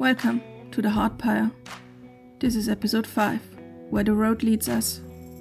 Welcome to the Heartpire. This is episode 5, Where the Road Leads Us.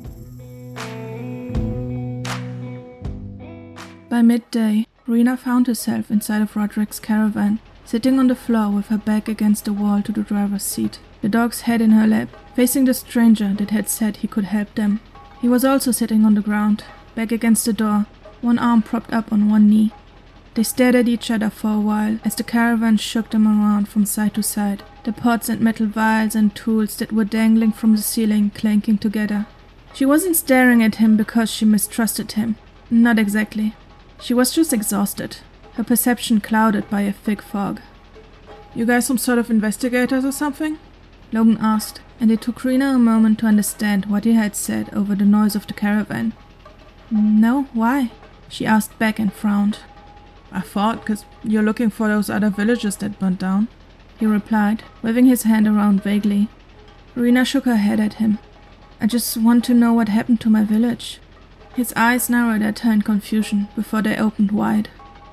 By midday, Rena found herself inside of Roderick's caravan, sitting on the floor with her back against the wall to the driver's seat, the dog's head in her lap, facing the stranger that had said he could help them. He was also sitting on the ground, back against the door, one arm propped up on one knee. They stared at each other for a while as the caravan shook them around from side to side, the pots and metal vials and tools that were dangling from the ceiling clanking together. She wasn't staring at him because she mistrusted him. Not exactly. She was just exhausted, her perception clouded by a thick fog. "You guys some sort of investigators or something?" Logan asked, and it took Rena a moment to understand what he had said over the noise of the caravan. "No, why?" she asked back and frowned. "I thought, 'cause you're looking for those other villages that burnt down," he replied, waving his hand around vaguely. Rena shook her head at him. "I just want to know what happened to my village." His eyes narrowed at her in confusion before they opened wide.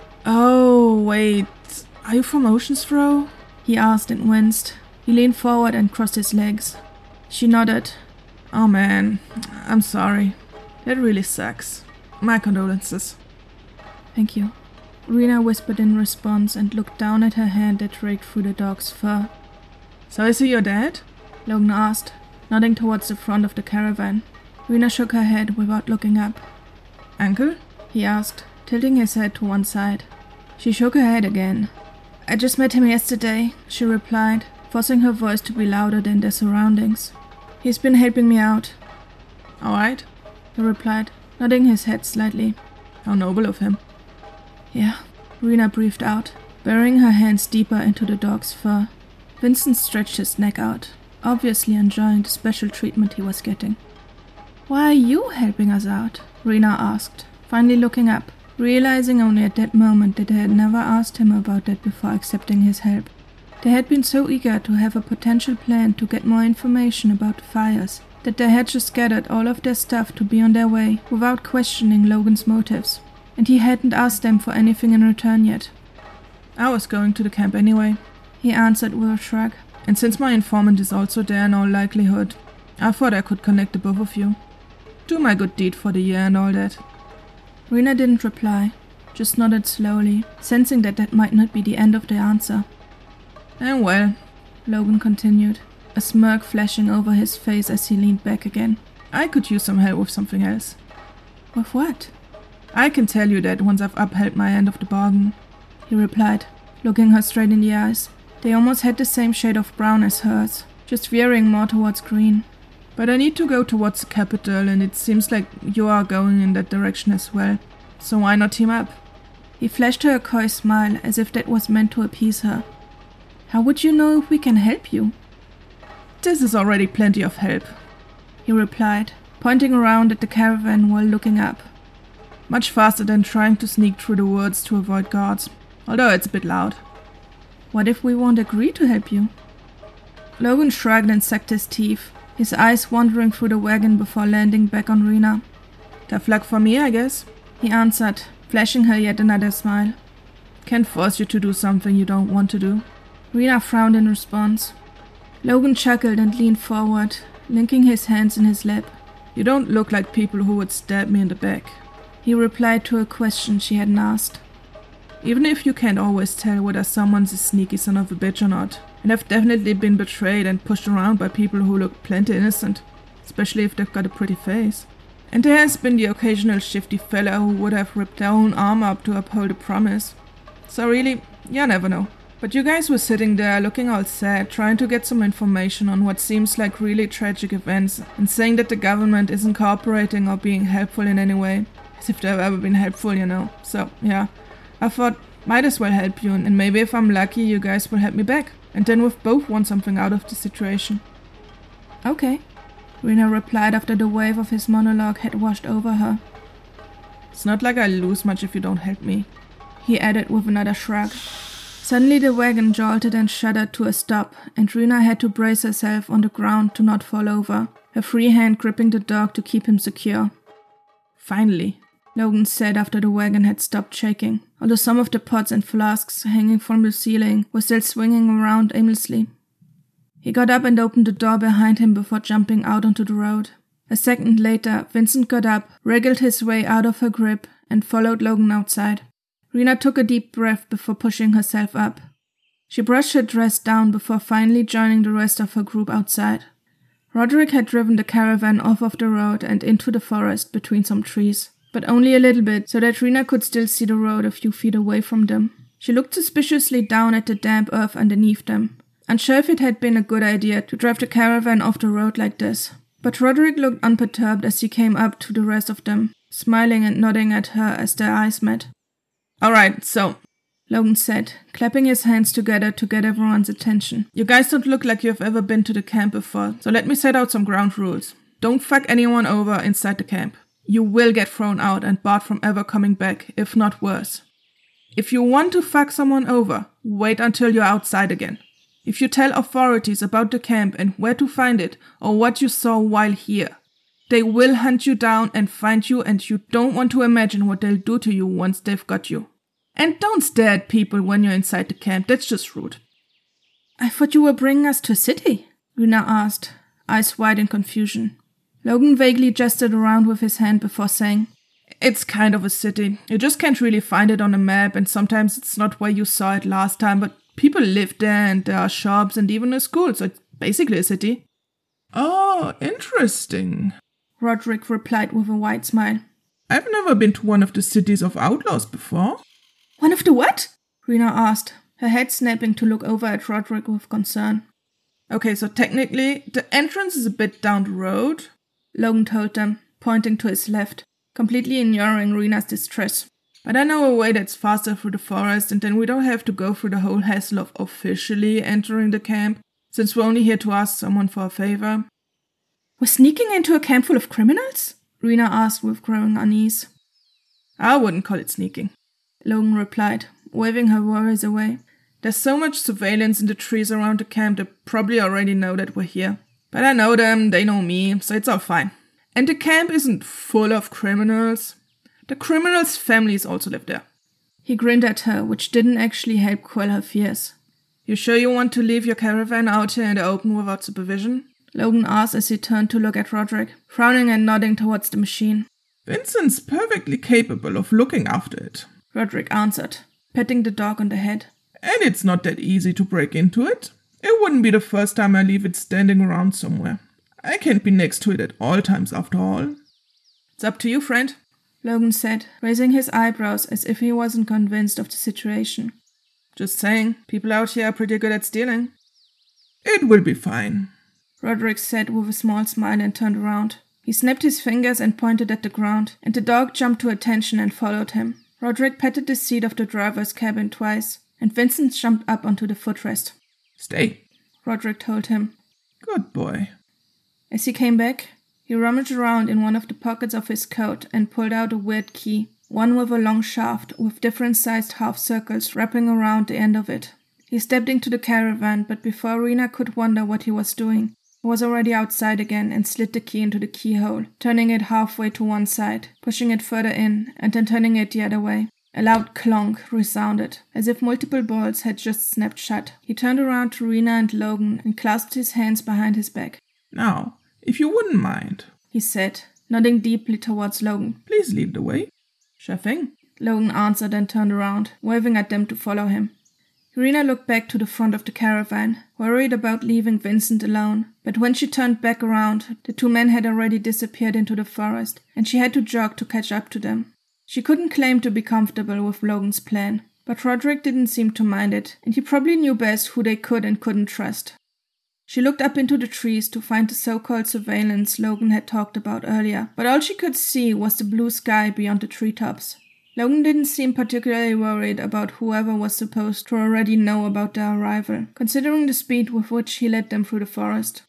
"Oh, wait, are you from Ocean's Throw?" he asked and winced. He leaned forward and crossed his legs. She nodded. "Oh man, I'm sorry. That really sucks. My condolences." "Thank you," Rena whispered in response and looked down at her hand that raked through the dog's fur. "So is he your dad?" Logan asked, nodding towards the front of the caravan. Rena shook her head without looking up. "Uncle?" he asked, tilting his head to one side. She shook her head again. "I just met him yesterday," she replied, forcing her voice to be louder than their surroundings. "He's been helping me out." "All right," he replied, nodding his head slightly. "How noble of him." "Yeah," Rena breathed out, burying her hands deeper into the dog's fur. Vincent stretched his neck out, obviously enjoying the special treatment he was getting. "Why are you helping us out?" Rena asked, finally looking up, realizing only at that moment that they had never asked him about that before accepting his help. They had been so eager to have a potential plan to get more information about the fires that they had just gathered all of their stuff to be on their way without questioning Logan's motives, and he hadn't asked them for anything in return yet. "I was going to the camp anyway," he answered with a shrug. "And since my informant is also there in all likelihood, I thought I could connect the both of you. Do my good deed for the year and all that." Rena didn't reply, just nodded slowly, sensing that that might not be the end of the answer. "And well," Logan continued, a smirk flashing over his face as he leaned back again, "I could use some help with something else." "With what?" "I can tell you that once I've upheld my end of the bargain," he replied, looking her straight in the eyes. They almost had the same shade of brown as hers, just veering more towards green. "But I need to go towards the capital, and it seems like you are going in that direction as well. So why not team up?" He flashed her a coy smile as if that was meant to appease her. "How would you know if we can help you?" "This is already plenty of help," he replied, pointing around at the caravan while looking up. "Much faster than trying to sneak through the woods to avoid guards, although it's a bit loud." "What if we won't agree to help you?" Logan shrugged and sucked his teeth, his eyes wandering through the wagon before landing back on Rena. "Tough luck for me, I guess," he answered, flashing her yet another smile. "Can't force you to do something you don't want to do." Rena frowned in response. Logan chuckled and leaned forward, linking his hands in his lap. "You don't look like people who would stab me in the back," he replied to a question she hadn't asked. "Even if you can't always tell whether someone's a sneaky son of a bitch or not, and I've definitely been betrayed and pushed around by people who look plenty innocent, especially if they've got a pretty face. And there has been the occasional shifty fella who would have ripped their own arm up to uphold a promise. So really, you never know. But you guys were sitting there looking all sad, trying to get some information on what seems like really tragic events, and saying that the government isn't cooperating or being helpful in any way. As if they've ever been helpful, you know. So, yeah, I thought, might as well help you, and maybe if I'm lucky, you guys will help me back. And then we've both won something out of the situation." "Okay," Rena replied after the wave of his monologue had washed over her. "It's not like I lose much if you don't help me," he added with another shrug. Suddenly the wagon jolted and shuddered to a stop, and Rena had to brace herself on the ground to not fall over, her free hand gripping the dog to keep him secure. "Finally," Logan said after the wagon had stopped shaking, although some of the pots and flasks hanging from the ceiling were still swinging around aimlessly. He got up and opened the door behind him before jumping out onto the road. A second later, Vincent got up, wriggled his way out of her grip, and followed Logan outside. Rena took a deep breath before pushing herself up. She brushed her dress down before finally joining the rest of her group outside. Roderick had driven the caravan off of the road and into the forest between some trees, but only a little bit so that Rena could still see the road a few feet away from them. She looked suspiciously down at the damp earth underneath them, unsure if it had been a good idea to drive the caravan off the road like this. But Roderick looked unperturbed as he came up to the rest of them, smiling and nodding at her as their eyes met. "Alright, so," Logan said, clapping his hands together to get everyone's attention. "You guys don't look like you've ever been to the camp before, so let me set out some ground rules. Don't fuck anyone over inside the camp. You will get thrown out and barred from ever coming back, if not worse. If you want to fuck someone over, wait until you're outside again. If you tell authorities about the camp and where to find it, or what you saw while here, they will hunt you down and find you, and you don't want to imagine what they'll do to you once they've got you. And don't stare at people when you're inside the camp, that's just rude." "I thought you were bringing us to a city," Rena asked, eyes wide in confusion. Logan vaguely gestured around with his hand before saying, "It's kind of a city. You just can't really find it on a map, and sometimes it's not where you saw it last time, but people live there, and there are shops and even a school, so it's basically a city." "Oh, interesting," Roderick replied with a wide smile. "I've never been to one of the cities of outlaws before." "One of the what?" Rena asked, her head snapping to look over at Roderick with concern. "Okay, so technically, the entrance is a bit down the road," Logan told them, pointing to his left, completely ignoring Rena's distress. "But I know a way that's faster through the forest, and then we don't have to go through the whole hassle of officially entering the camp, since we're only here to ask someone for a favor." "We're sneaking into a camp full of criminals?" Rena asked with growing unease. "I wouldn't call it sneaking," Logan replied, waving her worries away. "There's so much surveillance in the trees around the camp, they probably already know that we're here. But I know them, they know me, so it's all fine. And the camp isn't full of criminals. The criminals' families also live there." He grinned at her, which didn't actually help quell her fears. "You sure you want to leave your caravan out here in the open without supervision?" Logan asked as he turned to look at Roderick, frowning and nodding towards the machine. "Vincent's perfectly capable of looking after it," Roderick answered, patting the dog on the head. "And it's not that easy to break into it. It wouldn't be the first time I leave it standing around somewhere. I can't be next to it at all times after all." "It's up to you, friend," Logan said, raising his eyebrows as if he wasn't convinced of the situation. "Just saying, people out here are pretty good at stealing." "It will be fine," Roderick said with a small smile and turned around. He snapped his fingers and pointed at the ground, and the dog jumped to attention and followed him. Roderick patted the seat of the driver's cabin twice, and Vincent jumped up onto the footrest. "Stay," Roderick told him. "Good boy." As he came back, he rummaged around in one of the pockets of his coat and pulled out a weird key, one with a long shaft with different-sized half-circles wrapping around the end of it. He stepped into the caravan, but before Rena could wonder what he was doing, he was already outside again and slid the key into the keyhole, turning it halfway to one side, pushing it further in, and then turning it the other way. A loud clonk resounded, as if multiple bolts had just snapped shut. He turned around to Rena and Logan and clasped his hands behind his back. "Now, if you wouldn't mind," he said, nodding deeply towards Logan. "please lead the way." "Sure thing," Logan answered and turned around, waving at them to follow him. Rena looked back to the front of the caravan, worried about leaving Vincent alone, but when she turned back around, the two men had already disappeared into the forest, and she had to jog to catch up to them. She couldn't claim to be comfortable with Logan's plan, but Roderick didn't seem to mind it, and he probably knew best who they could and couldn't trust. She looked up into the trees to find the so-called surveillance Logan had talked about earlier, but all she could see was the blue sky beyond the treetops. Logan didn't seem particularly worried about whoever was supposed to already know about their arrival, considering the speed with which he led them through the forest.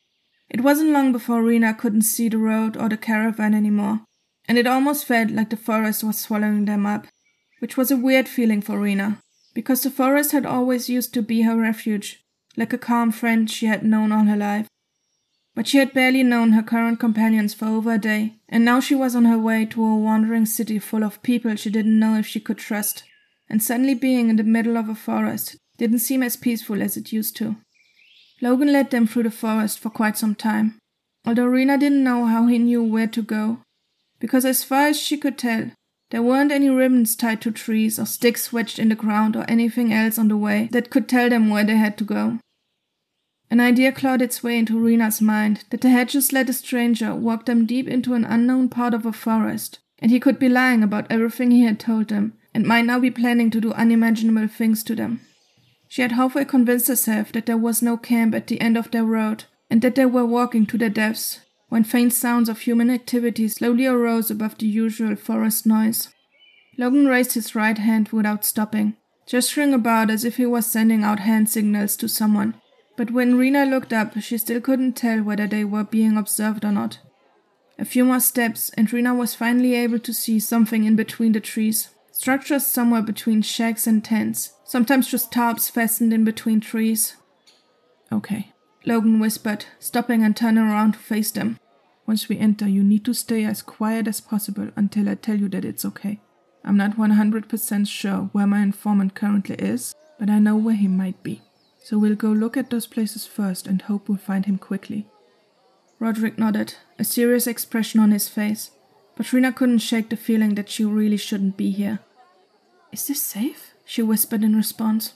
It wasn't long before Rena couldn't see the road or the caravan anymore, and it almost felt like the forest was swallowing them up, which was a weird feeling for Rena, because the forest had always used to be her refuge, like a calm friend she had known all her life. But she had barely known her current companions for over a day, and now she was on her way to a wandering city full of people she didn't know if she could trust, and suddenly being in the middle of a forest didn't seem as peaceful as it used to. Logan led them through the forest for quite some time, although Rena didn't know how he knew where to go, because as far as she could tell, there weren't any ribbons tied to trees or sticks wedged in the ground or anything else on the way that could tell them where they had to go. An idea clawed its way into Rena's mind that they had just let a stranger walk them deep into an unknown part of a forest, and he could be lying about everything he had told them, and might now be planning to do unimaginable things to them. She had halfway convinced herself that there was no camp at the end of their road, and that they were walking to their deaths, when faint sounds of human activity slowly arose above the usual forest noise. Logan raised his right hand without stopping, gesturing about as if he was sending out hand signals to someone. But when Rena looked up, she still couldn't tell whether they were being observed or not. A few more steps, and Rena was finally able to see something in between the trees. Structures somewhere between shacks and tents, sometimes just tarps fastened in between trees. Okay, Logan whispered, stopping and turning around to face them. Once we enter, you need to stay as quiet as possible until I tell you that it's okay. I'm not 100% sure where my informant currently is, but I know where he might be. So we'll go look at those places first and hope we'll find him quickly. Roderick nodded, a serious expression on his face, but Rena couldn't shake the feeling that she really shouldn't be here. Is this safe? She whispered in response.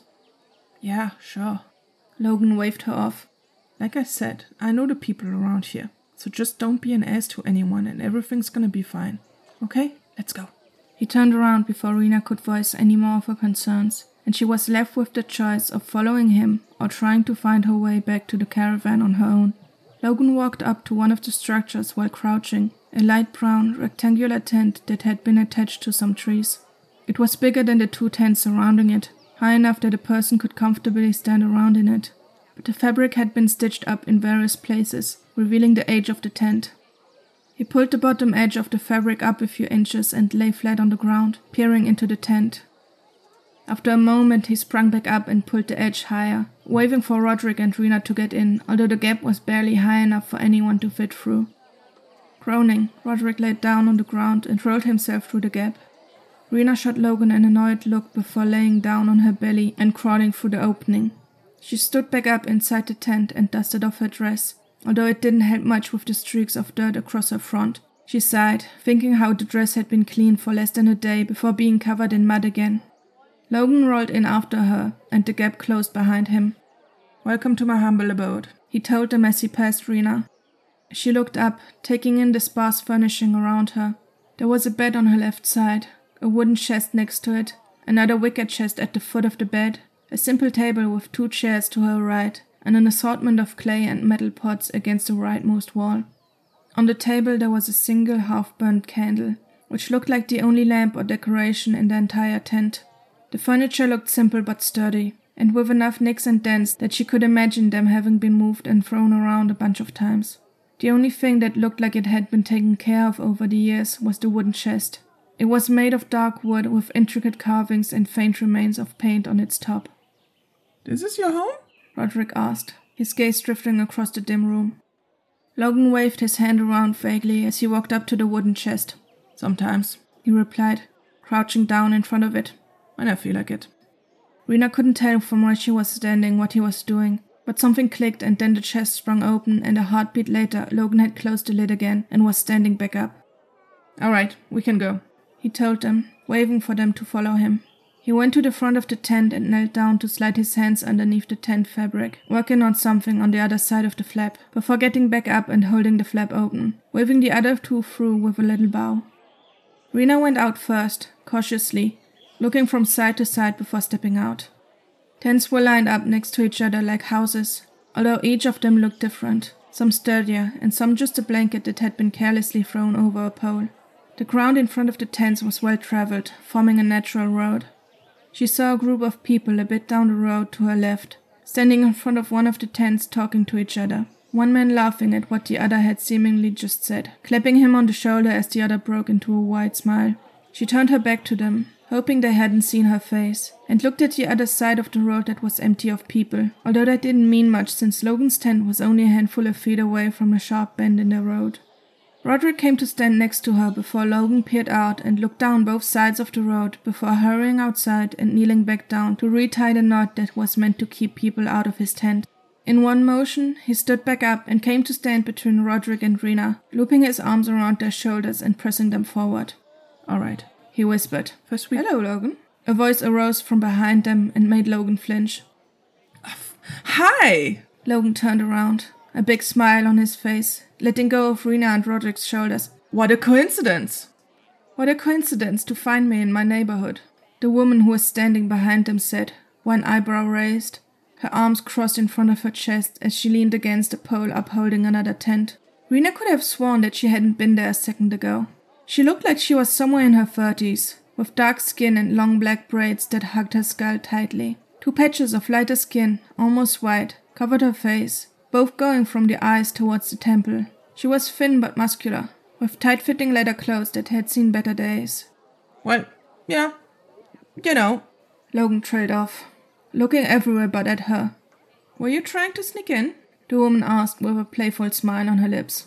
Yeah, sure. Logan waved her off. Like I said, I know the people around here, so just don't be an ass to anyone and everything's gonna be fine. Okay, let's go. He turned around before Rena could voice any more of her concerns, and she was left with the choice of following him or trying to find her way back to the caravan on her own. Logan walked up to one of the structures while crouching, a light brown, rectangular tent that had been attached to some trees. It was bigger than the two tents surrounding it, high enough that a person could comfortably stand around in it. But the fabric had been stitched up in various places, revealing the age of the tent. He pulled the bottom edge of the fabric up a few inches and lay flat on the ground, peering into the tent. After a moment, he sprang back up and pulled the edge higher, waving for Roderick and Rena to get in, although the gap was barely high enough for anyone to fit through. Groaning, Roderick laid down on the ground and rolled himself through the gap. Rena shot Logan an annoyed look before laying down on her belly and crawling through the opening. She stood back up inside the tent and dusted off her dress, although it didn't help much with the streaks of dirt across her front. She sighed, thinking how the dress had been cleaned for less than a day before being covered in mud again. Logan rolled in after her, and the gap closed behind him. Welcome to my humble abode, he told them as he passed Rena. She looked up, taking in the sparse furnishing around her. There was a bed on her left side, a wooden chest next to it, another wicker chest at the foot of the bed, a simple table with 2 chairs to her right, and an assortment of clay and metal pots against the rightmost wall. On the table there was a single half-burnt candle, which looked like the only lamp or decoration in the entire tent. The furniture looked simple but sturdy, and with enough nicks and dents that she could imagine them having been moved and thrown around a bunch of times. The only thing that looked like it had been taken care of over the years was the wooden chest. It was made of dark wood with intricate carvings and faint remains of paint on its top. This is your home? Roderick asked, his gaze drifting across the dim room. Logan waved his hand around vaguely as he walked up to the wooden chest. Sometimes, he replied, crouching down in front of it. When I feel like it. Rena couldn't tell from where she was standing what he was doing, but something clicked and then the chest sprung open and a heartbeat later Logan had closed the lid again and was standing back up. All right, we can go, he told them, waving for them to follow him. He went to the front of the tent and knelt down to slide his hands underneath the tent fabric, working on something on the other side of the flap, before getting back up and holding the flap open, waving the other two through with a little bow. Rena went out first, cautiously, looking from side to side before stepping out. Tents were lined up next to each other like houses, although each of them looked different, some sturdier and some just a blanket that had been carelessly thrown over a pole. The ground in front of the tents was well traveled, forming a natural road. She saw a group of people a bit down the road to her left, standing in front of one of the tents talking to each other, one man laughing at what the other had seemingly just said, clapping him on the shoulder as the other broke into a wide smile. She turned her back to them, hoping they hadn't seen her face, and looked at the other side of the road that was empty of people, although that didn't mean much since Logan's tent was only a handful of feet away from a sharp bend in the road. Roderick came to stand next to her before Logan peered out and looked down both sides of the road before hurrying outside and kneeling back down to retie the knot that was meant to keep people out of his tent. In one motion, he stood back up and came to stand between Roderick and Rena, looping his arms around their shoulders and pressing them forward. "All right," he whispered. "First we..." "Hello, Logan." A voice arose from behind them and made Logan flinch. "Hi!" Logan turned around, a big smile on his face, letting go of Rena and Roderick's shoulders. "What a coincidence!" "What a coincidence to find me in my neighborhood," the woman who was standing behind them said, one eyebrow raised, her arms crossed in front of her chest as she leaned against a pole upholding another tent. Rena could have sworn that she hadn't been there a second ago. She looked like she was somewhere in her 30s, with dark skin and long black braids that hugged her skull tightly. 2 patches of lighter skin, almost white, covered her face, both going from the eyes towards the temple. She was thin but muscular, with tight-fitting leather clothes that had seen better days. "Well, yeah, you know," Logan trailed off, looking everywhere but at her. "Were you trying to sneak in?" the woman asked with a playful smile on her lips.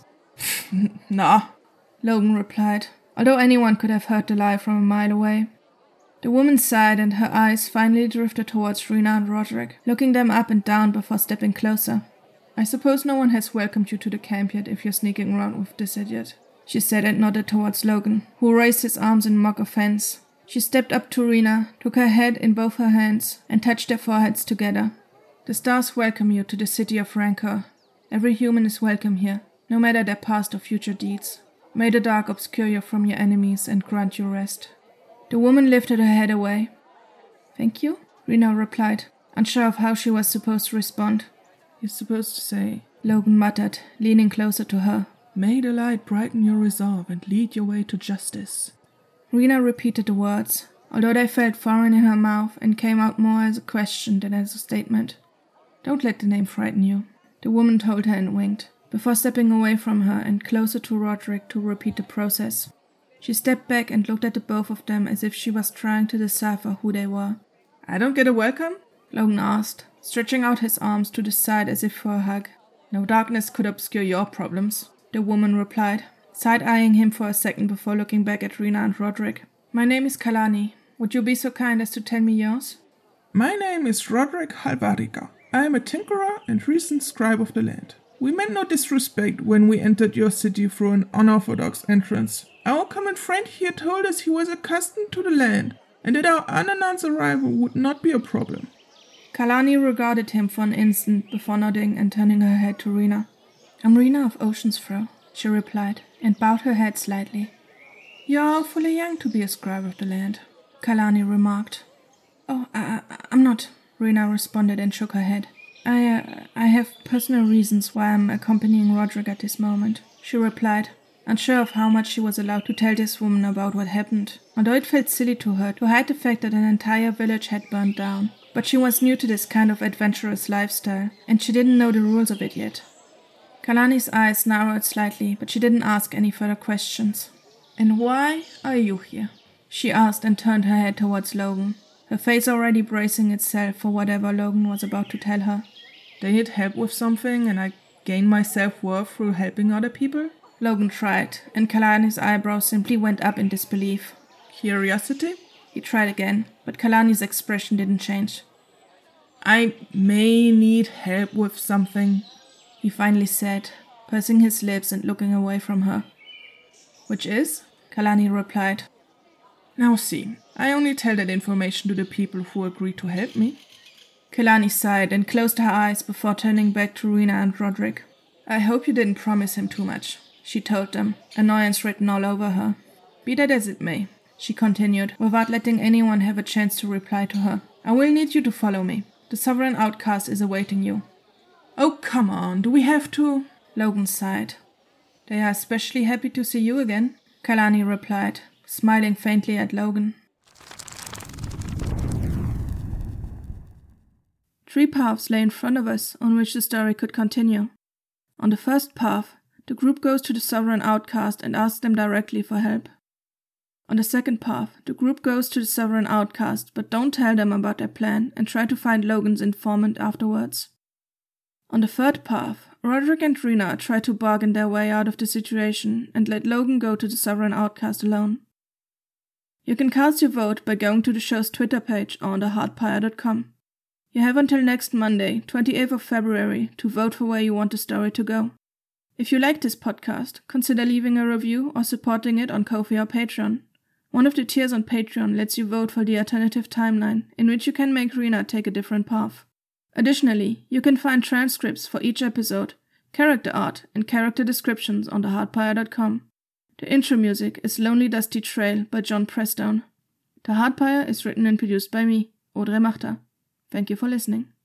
"Nah," Logan replied, although anyone could have heard the lie from a mile away. The woman sighed and her eyes finally drifted towards Rena and Roderick, looking them up and down before stepping closer. "I suppose no one has welcomed you to the camp yet if you're sneaking around with this idiot," she said and nodded towards Logan, who raised his arms in mock offense. She stepped up to Rena, took her head in both her hands, and touched their foreheads together. "The stars welcome you to the city of Rancor. Every human is welcome here, no matter their past or future deeds. May the dark obscure you from your enemies and grant you rest." The woman lifted her head away. "Thank you," Rena replied, unsure of how she was supposed to respond. "You're supposed to say," Logan muttered, leaning closer to her. "May the light brighten your resolve and lead your way to justice." Rena repeated the words, although they felt foreign in her mouth and came out more as a question than as a statement. "Don't let the name frighten you," the woman told her and winked, before stepping away from her and closer to Roderick to repeat the process. She stepped back and looked at the both of them as if she was trying to decipher who they were. "I don't get a welcome?" Logan asked, stretching out his arms to the side as if for a hug. "No darkness could obscure your problems," the woman replied, side-eyeing him for a second before looking back at Rena and Roderick. "My name is Kalani. Would you be so kind as to tell me yours?" "My name is Roderick Halvarika. I am a tinkerer and recent scribe of the land. We meant no disrespect when we entered your city through an unorthodox entrance. Our common friend here told us he was accustomed to the land, and that our unannounced arrival would not be a problem." Kalani regarded him for an instant before nodding and turning her head to Rena. "I'm Rena of Oceansthrow," she replied, and bowed her head slightly. "You're awfully young to be a scribe of the land," Kalani remarked. "Oh, I'm not," Rena responded and shook her head. I have personal reasons why I'm accompanying Roderick at this moment," she replied, unsure of how much she was allowed to tell this woman about what happened, although it felt silly to her to hide the fact that an entire village had burned down. But she was new to this kind of adventurous lifestyle, and she didn't know the rules of it yet. Kalani's eyes narrowed slightly, but she didn't ask any further questions. "And why are you here?" she asked and turned her head towards Logan, her face already bracing itself for whatever Logan was about to tell her. "They need help with something, and I gain my self-worth through helping other people?" Logan tried, and Kalani's eyebrows simply went up in disbelief. "Curiosity?" He tried again, but Kalani's expression didn't change. "I may need help with something," he finally said, pursing his lips and looking away from her. "Which is?" Kalani replied. "Now see, I only tell that information to the people who agree to help me." Kalani sighed and closed her eyes before turning back to Rena and Roderick. "I hope you didn't promise him too much," she told them, annoyance written all over her. "Be that as it may," she continued, without letting anyone have a chance to reply to her, "I will need you to follow me. The Sovereign Outcast is awaiting you." "Oh, come on, do we have to?" Logan sighed. "They are especially happy to see you again," Kalani replied, smiling faintly at Logan. 3 paths lay in front of us on which the story could continue. On the first path, the group goes to the Sovereign Outcast and asks them directly for help. On the second path, the group goes to the Sovereign Outcast, but don't tell them about their plan and try to find Logan's informant afterwards. On the third path, Roderick and Rena try to bargain their way out of the situation and let Logan go to the Sovereign Outcast alone. You can cast your vote by going to the show's Twitter page or on thehardpire.com. You have until next Monday, 28th of February, to vote for where you want the story to go. If you like this podcast, consider leaving a review or supporting it on Ko-fi or Patreon. One of the tiers on Patreon lets you vote for the alternative timeline, in which you can make Rena take a different path. Additionally, you can find transcripts for each episode, character art, and character descriptions on thehardpire.com. The intro music is Lonely Dusty Trail by John Prestone. The Hardpire is written and produced by me, Audrey Marta. Thank you for listening.